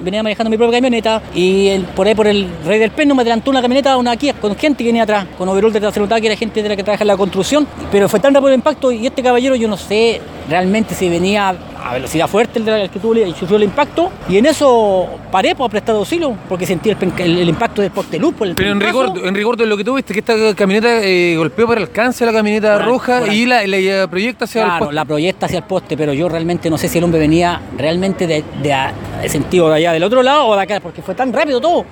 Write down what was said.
venía manejando mi propia camioneta y por ahí por el Rey del Perno me adelantó una camioneta, una Kia, con gente que venía atrás, con overol de se notaba que era gente de la que trabaja en la construcción, pero fue tan rápido el impacto y este caballero yo no sé realmente si venía a velocidad fuerte el que sufrió el impacto, y en eso paré para prestar auxilio porque sentí el impacto del poste luz. Pero en rigor de lo que tú viste, que esta camioneta golpeó por alcance a la camioneta roja y la proyecta hacia el poste. Claro, la proyecta hacia el poste, pero yo realmente no sé si el hombre venía realmente de sentido de allá del otro lado o de acá, porque fue tan rápido todo.